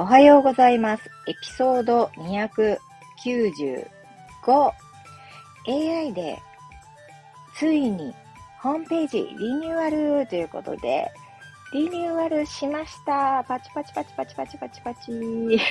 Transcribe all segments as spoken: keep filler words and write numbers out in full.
はようございます。エピソードにひゃくきゅうじゅうご。エーアイ でついにホームページリニューアルということで、リニューアルしました。パチパチパチパチパチパチパチ。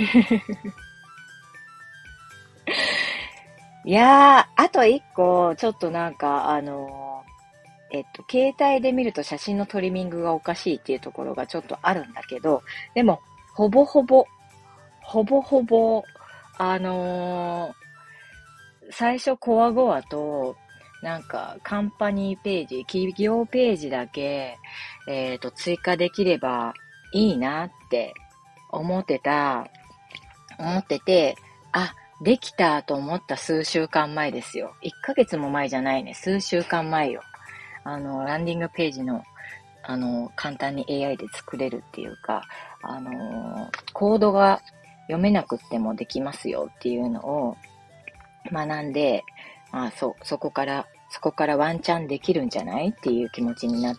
いやー、あと一個、ちょっとなんか、あのー、えっと、携帯で見ると写真のトリミングがおかしいっていうところがちょっとあるんだけど、でも、ほぼほぼ、ほぼほぼ、あのー、最初コアゴアと、なんか、カンパニーページ、企業ページだけ、えっと、追加できればいいなって思ってた、思ってて、あ、できたと思った数週間前ですよ。いっかげつも前じゃないね。数週間前よ。あの、ランディングページの、あの、簡単に エーアイ で作れるっていうか、あの、コードが読めなくってもできますよっていうのを学んで、あ、そう、そこから、そこからワンチャンできるんじゃないっていう気持ちになって、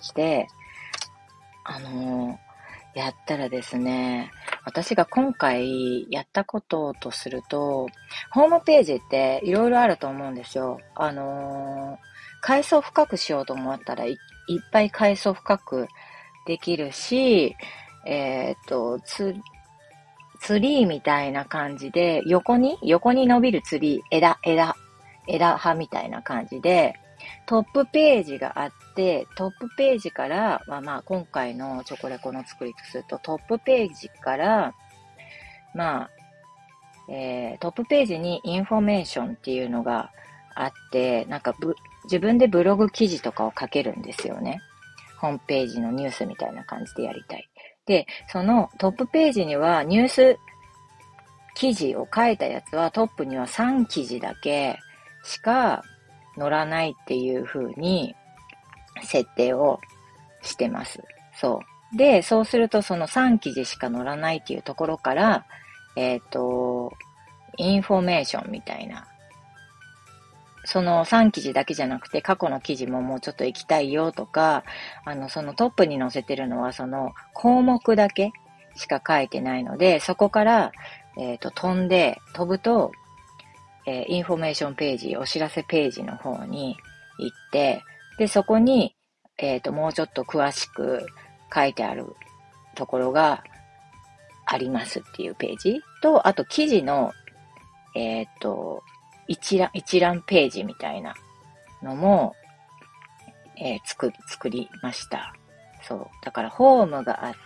あの、やったらですね、私が今回やったこととすると、ホームページっていろいろあると思うんですよ。あのー、階層深くしようと思ったらい、いっぱい階層深くできるし、えっと、ツ、ツリーみたいな感じで、横に、横に伸びるツリー、枝、枝、枝葉みたいな感じで、トップページがあって、トップページから、まあまあ今回のチョコレコの作りとすると、トップページから、まあ、えー、トップページにインフォメーションっていうのがあって、なんかぶ自分でブログ記事とかを書けるんですよね。ホームページのニュースみたいな感じでやりたい。で、そのトップページにはニュース記事を書いたやつはトップにはさん記事だけしか載らないっていう風に設定をしてます。そう。で、そうするとそのさん記事しか載らないっていうところから、えっと、インフォメーションみたいな。そのさん記事だけじゃなくて過去の記事ももうちょっと行きたいよとか、あの、そのトップに載せてるのはその項目だけしか書いてないので、そこから、えっと、飛んで、飛ぶと、えー、インフォメーションページ、お知らせページの方に行って、で、そこに、えっと、もうちょっと詳しく書いてあるところがありますっていうページと、あと記事の、えっと、一覧、一覧ページみたいなのも、えー、作、作りました。そう。だから、ホームがあって、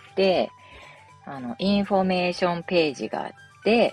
あの、インフォメーションページがあって、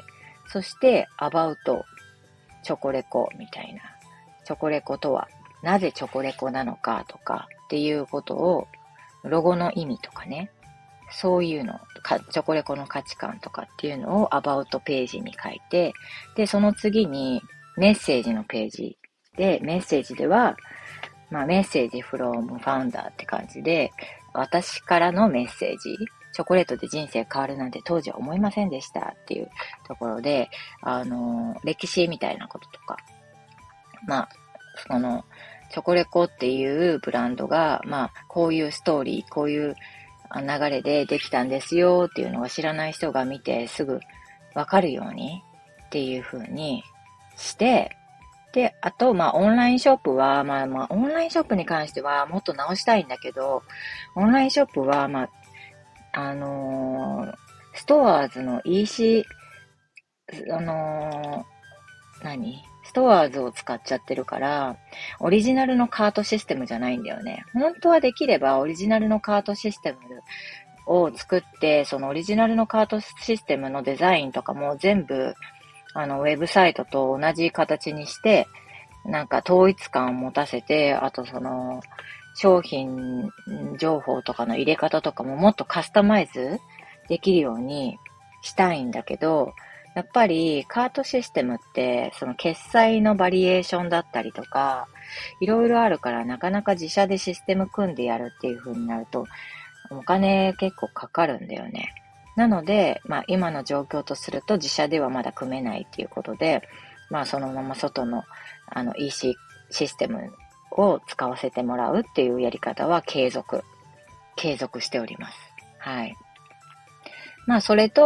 そして、アバウト、チョコレコみたいな。チョコレコとは、なぜチョコレコなのかとかっていうことを、ロゴの意味とかね、そういうの、チョコレコの価値観とかっていうのをアバウトページに書いて、で、その次にメッセージのページで、メッセージでは、まあメッセージ from founder って感じで、私からのメッセージ、チョコレートで人生変わるなんて当時は思いませんでしたっていうところで、あの、歴史みたいなこととか、まあ、その、チョコレコっていうブランドが、まあ、こういうストーリー、こういう流れでできたんですよっていうのを知らない人が見てすぐわかるようにっていう風にして、で、あと、まあ、オンラインショップは、まあまあ、オンラインショップに関してはもっと直したいんだけど、オンラインショップは、まあ、あのー、ストアーズの イーシー、あのー、何ストアーズを使っちゃってるから、オリジナルのカートシステムじゃないんだよね。本当はできればオリジナルのカートシステムを作って、そのオリジナルのカートシステムのデザインとかも全部、あの、ウェブサイトと同じ形にして、なんか統一感を持たせて、あとその、商品情報とかの入れ方とかももっとカスタマイズできるようにしたいんだけど、やっぱりカートシステムってその決済のバリエーションだったりとかいろいろあるからなかなか自社でシステム組んでやるっていう風になるとお金結構かかるんだよね。なので、まあ今の状況とすると自社ではまだ組めないっていうことで、まあそのまま外のあの イーシー システムを使わせてもらうっていうやり方は継続、継続しております。はい。まあそれと、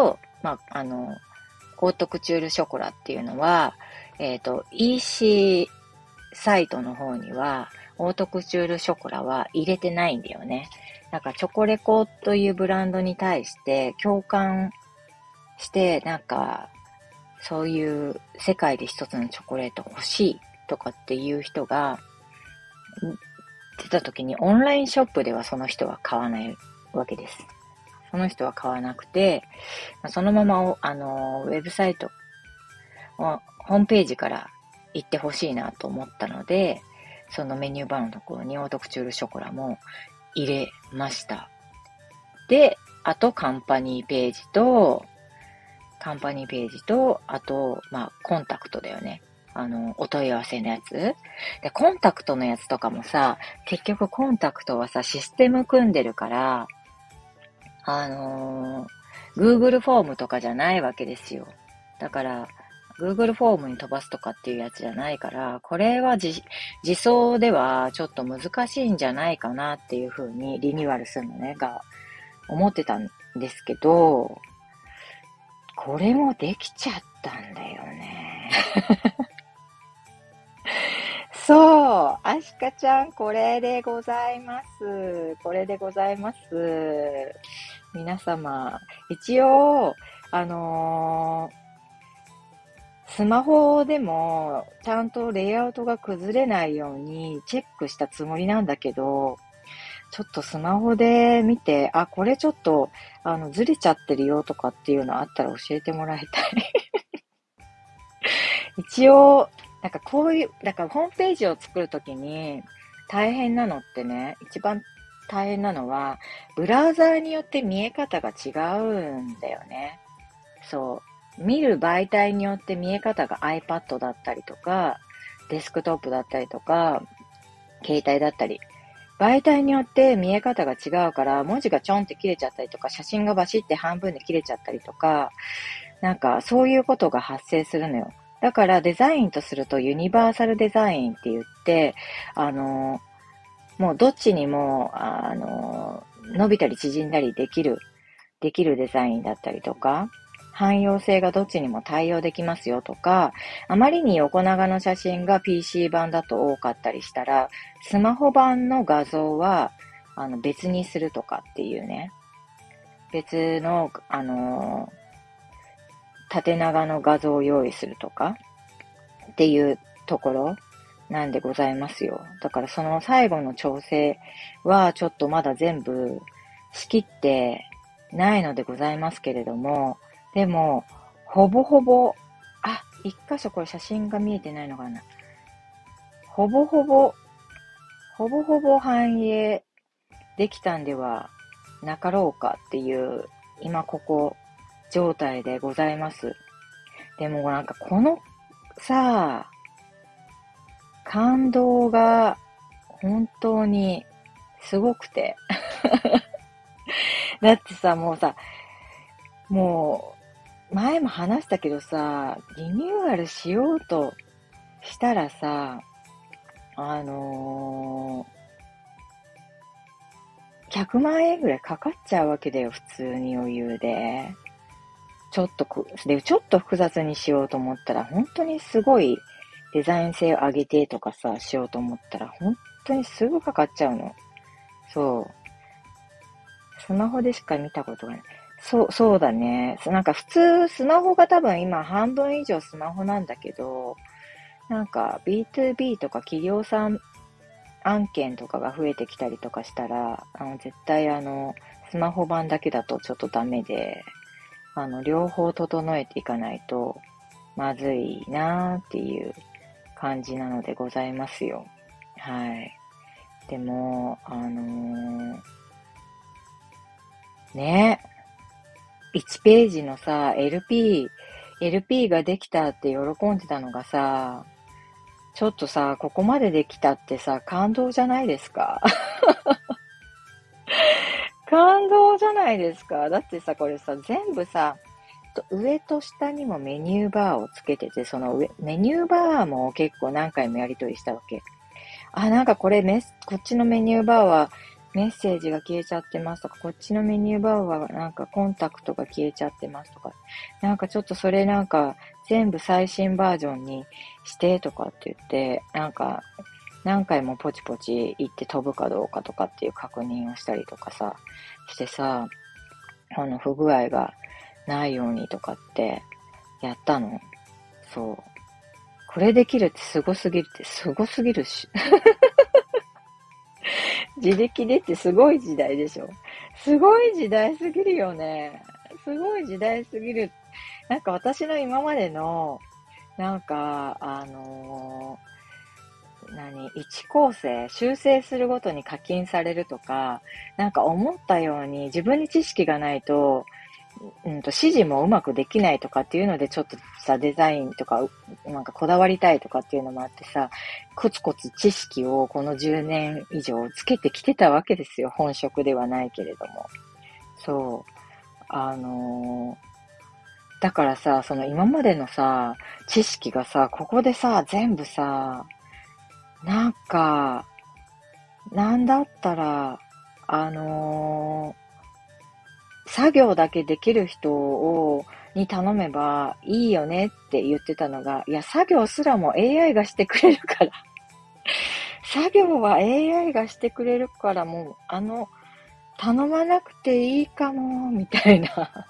まあ、あの、オートクチュールショコラっていうのは、えっと、イーシー サイトの方には、オートクチュールショコラは入れてないんだよね。なんか、チョコレコというブランドに対して共感して、なんか、そういう世界で一つのチョコレート欲しいとかっていう人が出た時に、オンラインショップではその人は買わないわけです。その人は買わなくて、そのまま、あの、ウェブサイト、ホームページから行ってほしいなと思ったので、そのメニューバーのところにオートクチュールショコラも入れました。で、あとカンパニーページと、カンパニーページと、あと、まあ、コンタクトだよね。あの、お問い合わせのやつ。で、コンタクトのやつとかもさ、結局コンタクトはさ、システム組んでるから、あのー、Google フォームとかじゃないわけですよ。だから、Google フォームに飛ばすとかっていうやつじゃないから、これは自、自走ではちょっと難しいんじゃないかなっていう風にリニューアルするのね、が思ってたんですけど、これもできちゃったんだよね。そう、アシカちゃん、これでございます。これでございます。皆様、一応、あのースマホでもちゃんとレイアウトが崩れないようにチェックしたつもりなんだけど、ちょっとスマホで見て、あ、これちょっと、あの、ずれちゃってるよとかっていうのあったら教えてもらいたい。一応、なんかこういう、だからホームページを作るときに大変なのってね、一番大変なのは、ブラウザーによって見え方が違うんだよね。そう。見る媒体によって見え方が iPad だったりとか、デスクトップだったりとか、携帯だったり。媒体によって見え方が違うから、文字がちょんって切れちゃったりとか、写真がバシって半分で切れちゃったりとか、なんかそういうことが発生するのよ。だからデザインとするとユニバーサルデザインって言って、あの、もうどっちにも、あの、伸びたり縮んだりできる、できるデザインだったりとか、汎用性がどっちにも対応できますよとか、あまりに横長の写真が ピーシー 版だと多かったりしたら、スマホ版の画像はあの別にするとかっていうね、別の、あの、縦長の画像を用意するとかっていうところなんでございますよ。だからその最後の調整はちょっとまだ全部仕切ってないのでございますけれども、でも、ほぼほぼ、あ、一箇所これ写真が見えてないのかな。ほぼほぼ、ほぼほぼ反映できたんではなかろうかっていう、今ここ状態でございます。でもなんかこのさ、感動が本当にすごくて。だってさ、もうさ、もう、前も話したけどさ、リニューアルしようとしたらさ、あのー、ひゃくまんえんぐらいかかっちゃうわけだよ、普通に余裕で。ちょっとく、で、ちょっと複雑にしようと思ったら、本当にすごいデザイン性を上げてとかさ、しようと思ったら、本当にすぐかかっちゃうの。そう。スマホでしか見たことがない。そう、そうだね。なんか普通、スマホが多分今半分以上スマホなんだけど、なんか ビーツービー とか企業さん案件とかが増えてきたりとかしたら、あの絶対あの、スマホ版だけだとちょっとダメで、あの、両方整えていかないとまずいなーっていう感じなのでございますよ。はい。でも、あのー、ね、いちページのさ、エルピー、エルピー ができたって喜んでたのがさ、ちょっとさ、ここまでできたってさ、感動じゃないですか。感動じゃないですか。だってさ、これさ、全部さ、上と下にもメニューバーをつけてて、その上、メニューバーも結構何回もやり取りしたわけ。あ、なんかこれメス、こっちのメニューバーはメッセージが消えちゃってますとか、こっちのメニューバーはなんかコンタクトが消えちゃってますとか、なんかちょっとそれなんか全部最新バージョンにしてとかって言って、なんか何回もポチポチ行って飛ぶかどうかとかっていう確認をしたりとかさ、してさ、あの不具合がないようにとかってやったの。そう。これできるってすごすぎるってすごすぎるし。自力でってすごい時代でしょ。すごい時代すぎるよね。すごい時代すぎる。なんか私の今までの、なんか、あのー何、一構成、修正するごとに課金されるとか、なんか思ったように自分に知識がないと、うんと、指示もうまくできないとかっていうので、ちょっとさ、デザインとか、なんかこだわりたいとかっていうのもあってさ、コツコツ知識をこのじゅうねん以上つけてきてたわけですよ。本職ではないけれども。そう。あのーだからさ、その今までのさ、知識がさ、ここでさ、全部さ、なんか、なんだったら、あのー作業だけできる人を、に頼めばいいよねって言ってたのが、いや、作業すらも エーアイ がしてくれるから。作業は エーアイ がしてくれるから、もう、あの、頼まなくていいかも、みたいな。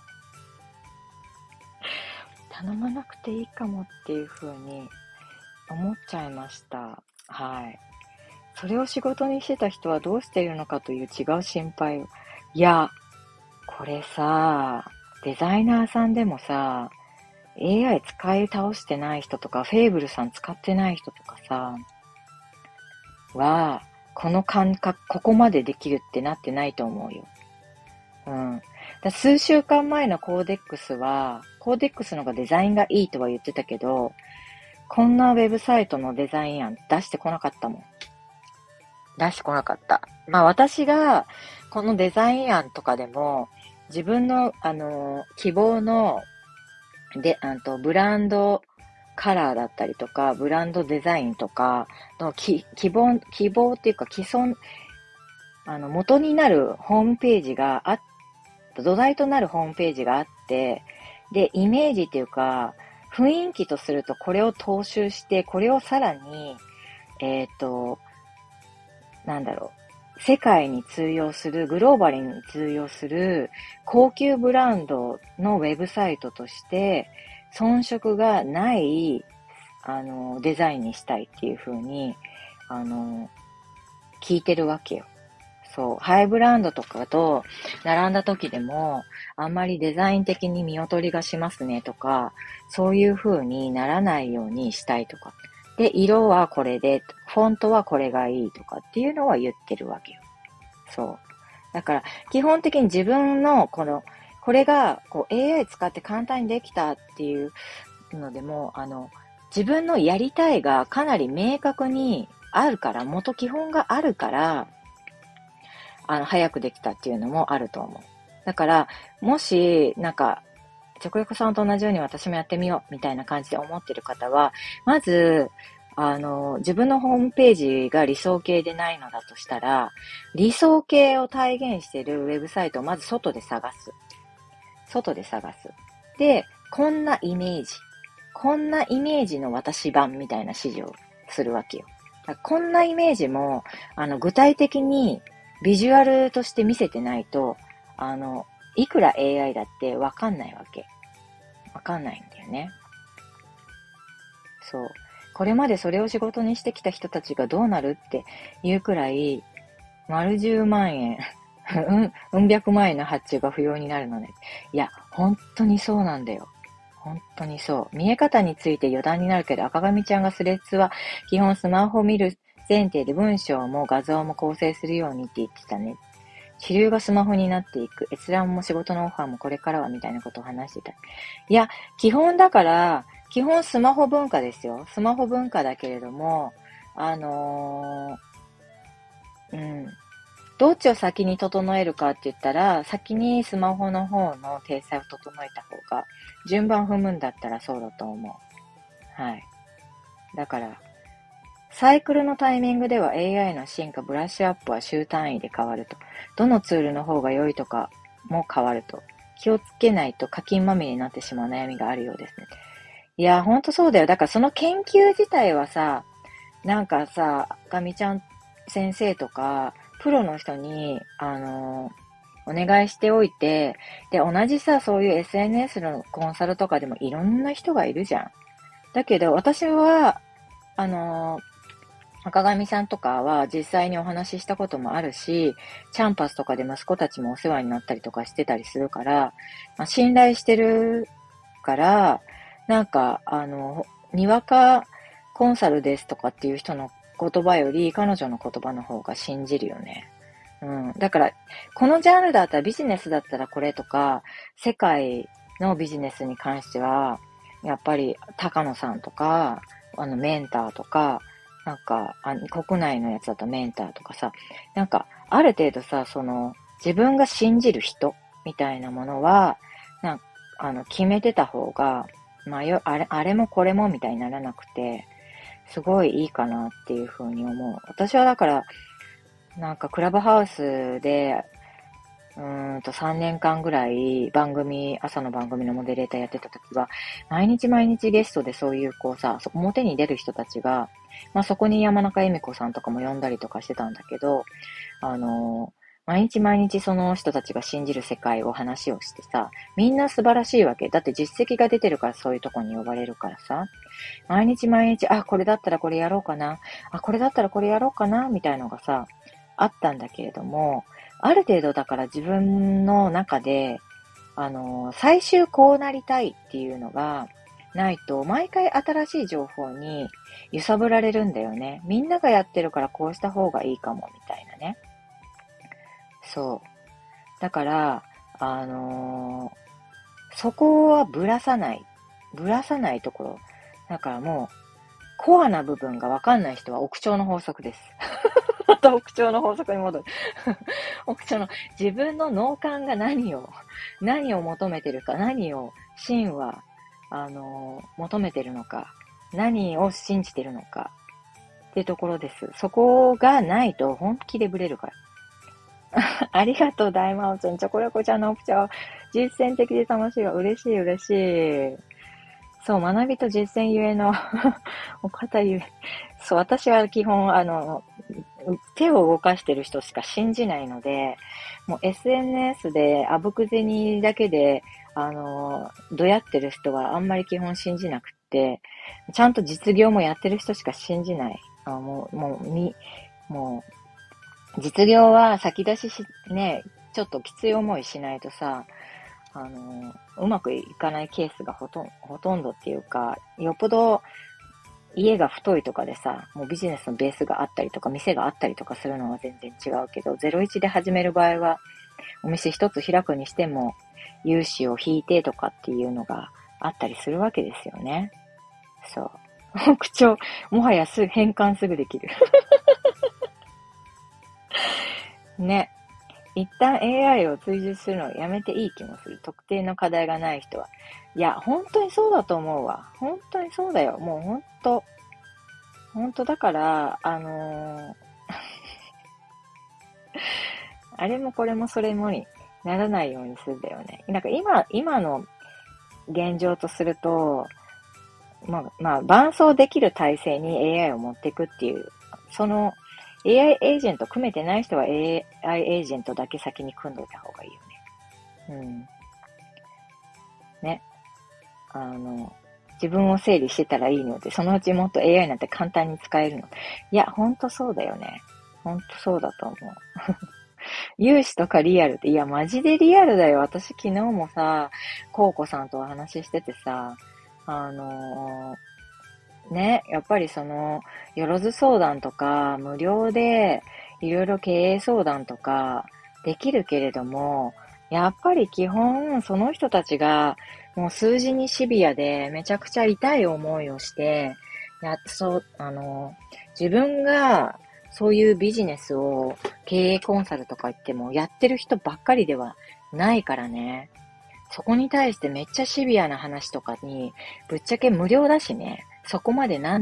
頼まなくていいかもっていう風に思っちゃいました。はい。それを仕事にしてた人はどうしているのかという違う心配を。いや、これさ、デザイナーさんでもさ、エーアイ 使い倒してない人とか、フェイブルさん使ってない人とかさ、は、この感覚、ここまでできるってなってないと思うよ。うん。だ数週間前のコーデックスは、コーデックスの方がデザインがいいとは言ってたけど、こんなウェブサイトのデザイン案出してこなかったもん。出してこなかった。まあ私が、このデザイン案とかでも、自分の、あの、希望の、で、あと、ブランドカラーだったりとか、ブランドデザインとかのき希望、希望っていうか既存、あの、元になるホームページがあっ、土台となるホームページがあって、で、イメージっていうか、雰囲気とするとこれを踏襲して、これをさらに、えっと、なんだろう、世界に通用する、グローバルに通用する高級ブランドのウェブサイトとして、遜色がない、あの、デザインにしたいっていう風に、あの、聞いてるわけよ。そう。ハイブランドとかと並んだ時でも、あんまりデザイン的に見劣りがしますねとか、そういう風にならないようにしたいとか。で、色はこれで、フォントはこれがいいとかっていうのは言ってるわけよ。そう。だから、基本的に自分の、この、これが、こう、エーアイ 使って簡単にできたっていうのでも、あの、自分のやりたいがかなり明確にあるから、元基本があるから、あの、早くできたっていうのもあると思う。だから、もし、なんか、直訳さんと同じように私もやってみようみたいな感じで思ってる方は、まず、あの、自分のホームページが理想形でないのだとしたら、理想形を体現しているウェブサイトをまず外で探す。外で探す。で、こんなイメージ。こんなイメージの私版みたいな指示をするわけよ。こんなイメージも、あの、具体的にビジュアルとして見せてないと、あの、いくら エーアイ だってわかんないわけ。わかんないんだよね。そう。これまでそれを仕事にしてきた人たちがどうなるっていうくらい、丸じゅうまんえん、うん、うん百万円の発注が不要になるのね。いや、本当にそうなんだよ。本当にそう。見え方について余談になるけど、赤髪ちゃんがスレッズは基本スマホを見る前提で文章も画像も構成するようにって言ってたね。主流がスマホになっていく。閲覧も仕事のオファーもこれからはみたいなことを話してた。いや、基本だから、基本スマホ文化ですよ。スマホ文化だけれども、あのー、うん。どっちを先に整えるかって言ったら、先にスマホの方の体裁を整えた方が、順番踏むんだったらそうだと思う。はい。だから、 サイクルのタイミングでは エーアイ の進化、ブラッシュアップは週単位で変わると。どのツールの方が良いとかも変わると。気をつけないと課金まみれになってしまう悩みがあるようですね。いや、ほんとそうだよ。だからその研究自体はさ、なんかさ、かみちゃん先生とか、プロの人に、あのお願いしておいて、で、同じさ、そういう エスエヌエス のコンサルとかでもいろんな人がいるじゃん。だけど、私は、あの赤上さんとかは実際にお話ししたこともあるし、キャンパスとかで息子たちもお世話になったりとかしてたりするから、まあ、信頼してるから、なんか、あの、にわかコンサルですとかっていう人の言葉より彼女の言葉の方が信じるよね。うん。だから、このジャンルだったらビジネスだったらこれとか、世界のビジネスに関しては、やっぱり高野さんとか、あのメンターとか、なんかあ、国内のやつだとメンターとかさ、なんか、ある程度さ、その、自分が信じる人みたいなものは、なんか、あの、決めてた方が、まあ、よ、あれ、あれもこれもみたいにならなくて、すごいいいかなっていうふうに思う。私はだから、なんかクラブハウスで、うーんとさんねんかんぐらい番組、朝の番組のモデレーターやってた時は、毎日毎日ゲストでそういうこうさ、表に出る人たちが、まあそこに山中恵美子さんとかも呼んだりとかしてたんだけど、あのー毎日毎日その人たちが信じる世界を話をしてさ、みんな素晴らしいわけ。だって実績が出てるからそういうとこに呼ばれるからさ、毎日毎日、あ、これだったらこれやろうかな、あ、これだったらこれやろうかな、みたいのがさ、あったんだけれども、ある程度だから自分の中で、あの、最終こうなりたいっていうのがないと、毎回新しい情報に揺さぶられるんだよね。みんながやってるからこうした方がいいかも、みたいなね。そう。だから、あのーそこはぶらさない。ぶらさないところ。だからもう、コアな部分がわかんない人は奥長の法則です。また奥長の法則に戻る。奥長の自分の脳幹が何を、何を求めてるか、何を真は、あのー求めてるのか、何を信じてるのかっていうところです。そこがないと本気でブレるから。ありがとう、大魔王ちゃん。チョコレコちゃんのオプチャは実践的で楽しいわ。嬉しい、嬉しい。そう、学びと実践ゆえのお方ゆえ。そう、私は基本、あの、手を動かしてる人しか信じないので、もう エスエヌエス であぶく銭だけで、あの、どやってる人はあんまり基本信じなくって、ちゃんと実業もやってる人しか信じない。あもう、もう、み、もう、実業は先出しし、ね、ちょっときつい思いしないとさ、あの、うまくいかないケースがほとんほとんどっていうか、よっぽど家が太いとかでさ、もうビジネスのベースがあったりとか、店があったりとかするのは全然違うけど、ゼロイチで始める場合は、お店一つ開くにしても、融資を引いてとかっていうのがあったりするわけですよね。そう。口調、もはやすぐ変換すぐできる。ね。一旦 エーアイ を追従するのをやめていい気もする。特定の課題がない人は。いや、本当にそうだと思うわ。本当にそうだよ。もう本当。本当だから、あのーあれもこれもそれもにならないようにするんだよね。なんか今、今の現状とすると、まあ、まあ、伴走できる体制に エーアイ を持っていくっていう、その エーアイ エージェント組めてない人は エーアイ エージェントだけ先に組んどいた方がいいよね。うん。ね。あの、自分を整理してたらいいので、そのうちもっと エーアイ なんて簡単に使えるの。いや、ほんとそうだよね。ほんとそうだと思う。融資とかリアルって、いや、マジでリアルだよ。私昨日もさ、コウコさんとお話ししててさ、あのーね、やっぱりその、よろず相談とか、無料でいろいろ経営相談とかできるけれども、やっぱり基本、その人たちが、もう数字にシビアで、めちゃくちゃ痛い思いをして、や、そう、あの、自分が、そういうビジネスを経営コンサルとか言っても、やってる人ばっかりではないからね。そこに対してめっちゃシビアな話とかに、ぶっちゃけ無料だしね。そこまでなんな、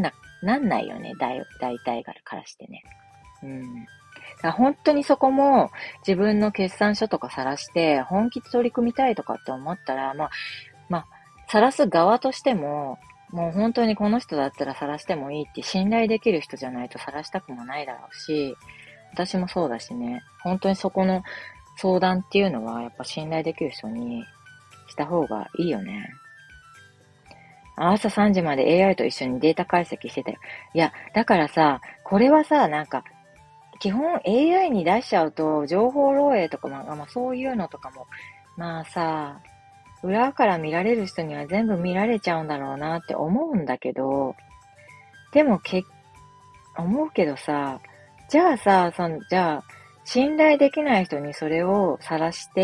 なんないよね、大、大体からしてね。うん。だから本当にそこも自分の決算書とか晒して本気で取り組みたいとかって思ったら、まあ、まあ、晒す側としても、もう本当にこの人だったら晒してもいいって信頼できる人じゃないと晒したくもないだろうし、私もそうだしね、本当にそこの相談っていうのはやっぱ信頼できる人にした方がいいよね。朝さんじまで エーアイ と一緒にデータ解析してたよ。いや、だからさ、これはさ、なんか、基本 エーアイ に出しちゃうと、情報漏洩とか、まあ、まあ、そういうのとかも、まあさ、裏から見られる人には全部見られちゃうんだろうなって思うんだけど、でもけ、思うけどさ、じゃあさ、その、じゃあ、信頼できない人にそれを晒して、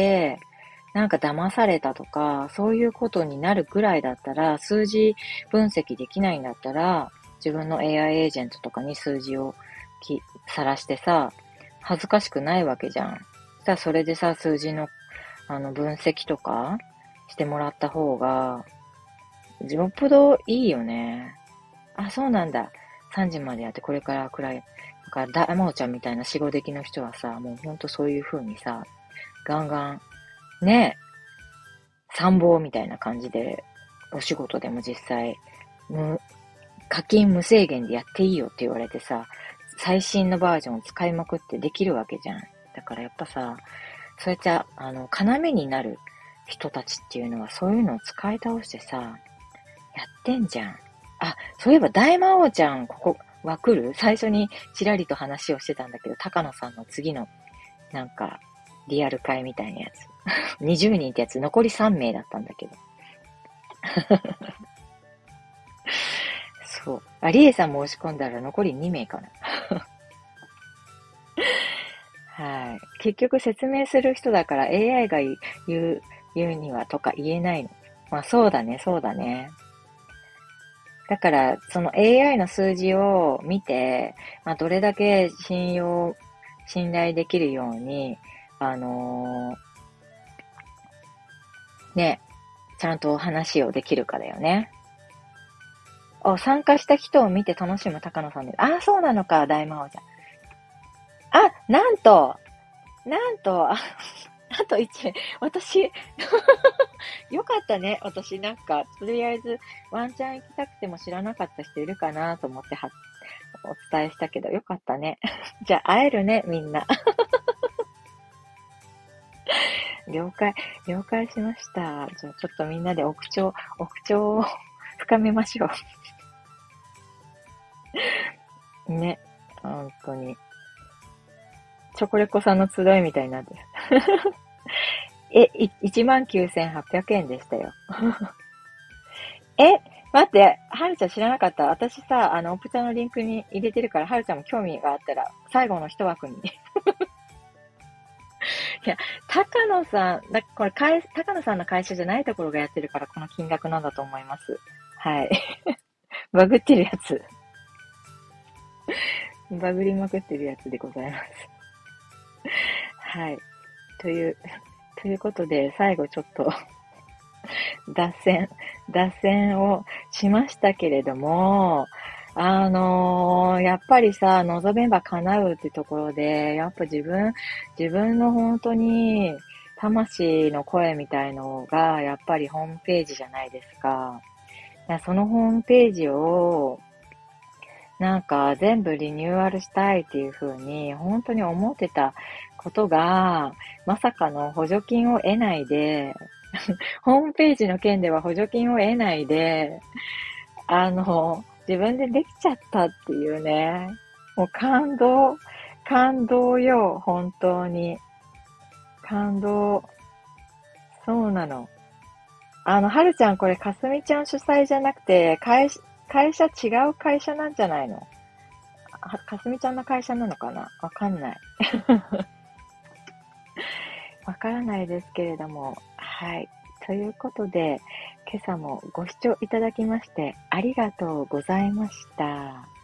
なんか騙されたとか、そういうことになるぐらいだったら、数字分析できないんだったら、自分の エーアイ エージェントとかに数字をき晒してさ、恥ずかしくないわけじゃん。さ、それでさ、数字の、あの、分析とかしてもらった方が、よっぽどいいよね。あ、そうなんだ。さんじまでやってこれから暗い。だから、大魔王ちゃんみたいな死後出来の人はさ、もうほんとそういう風にさ、ガンガン、ね、参謀みたいな感じで、お仕事でも実際、無、課金無制限でやっていいよって言われてさ、最新のバージョンを使いまくってできるわけじゃん。だからやっぱさ、そうやって、あの、要になる人たちっていうのはそういうのを使い倒してさ、やってんじゃん。あ、そういえば大魔王ちゃん、ここ、わくる最初にちらりと話をしてたんだけど、高野さんの次の、なんか、リアル会みたいなやつ。にじゅうにんってやつ、残りさんめいだったんだけど。そう。あ、リエさんも押し込んだら残りにめいかな。はい。結局説明する人だから エーアイ が言う、言うにはとか言えないの。まあそうだね、そうだね。だから、その エーアイ の数字を見て、まあどれだけ信用、信頼できるように、あのーね、ちゃんと話をできるかだよね。お、参加した人を見て楽しむ高野さんで。ああ、そうなのか、大魔王ちゃん。あ、なんと、なんと、あ、あといち名。私、よかったね。私なんか、とりあえず、ワンチャン行きたくても知らなかった人いるかなと思っては、お伝えしたけど、よかったね。じゃあ、会えるね、みんな。了解、了解しました。じゃあ、ちょっとみんなで屋上、屋上を深めましょう。ね。本当に。チョコレコさんの集いみたいになってる。え、いちまんきゅうせんはっぴゃくえんでしたよ。え、待って、はるちゃん知らなかった。私さ、あの、オプチャのリンクに入れてるから、はるちゃんも興味があったら、最後の一枠に。いや、高野さん、だこれ、高野さんの会社じゃないところがやってるから、この金額なんだと思います。はい。バグってるやつ。バグりまくってるやつでございます。はい。という、ということで、最後ちょっと脱線、脱線をしましたけれども、あのー、やっぱりさ、望めば叶うってところで、やっぱ自分、自分の本当に、魂の声みたいのが、やっぱりホームページじゃないですか。そのホームページを、なんか全部リニューアルしたいっていう風に本当に思ってたことが、まさかの補助金を得ないで、ホームページの件では補助金を得ないで、あの、自分でできちゃったっていうね。もう感動、感動よ、本当に。感動。そうなの。あの、はるちゃんこれかすみちゃん主催じゃなくて、会社、会社違う会社なんじゃないの？かすみちゃんの会社なのかな？わかんない。わからないですけれども。はい。ということで、今朝もご視聴いただきましてありがとうございました。